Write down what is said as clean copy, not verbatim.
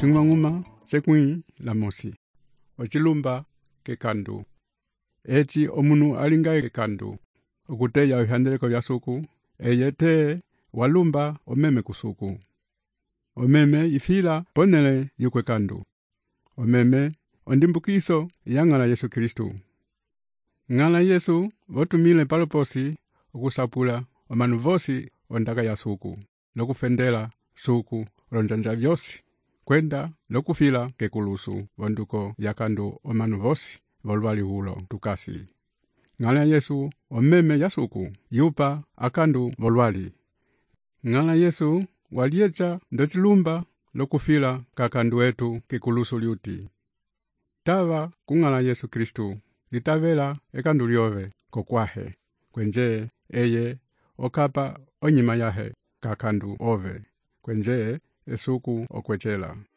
sing'wang'uma sekwi la mosi. Ochilumba kekandu. Echi omunu alinga kekandu. Okute ya uhandeleko ya suku. Eyete walumba omeme kusuku. Omeme ifila ponele yukwe kandu. Omeme ondimbukiso yangala Yesu Kristu. Ngala Yesu votumile paloposi okusapula omanu vosi ondaka ya suku. Lokufendela suku lonjanja vyosi. Kwenda lokufila kekulusu vonduko yakandu omanu vosi volwali hulo tukasi. Ngala Yesu omeme ya suku yupa akandu volwali. Ngala Yesu waliecha ndechilumba lokufila kakandu etu kekulusu liuti. Tava kungala Yesu Kristu litavela ekandu liove kokwahe. Kwenje eye okapa onyima yahe kakandu ove. Kwenje esuku okwechela.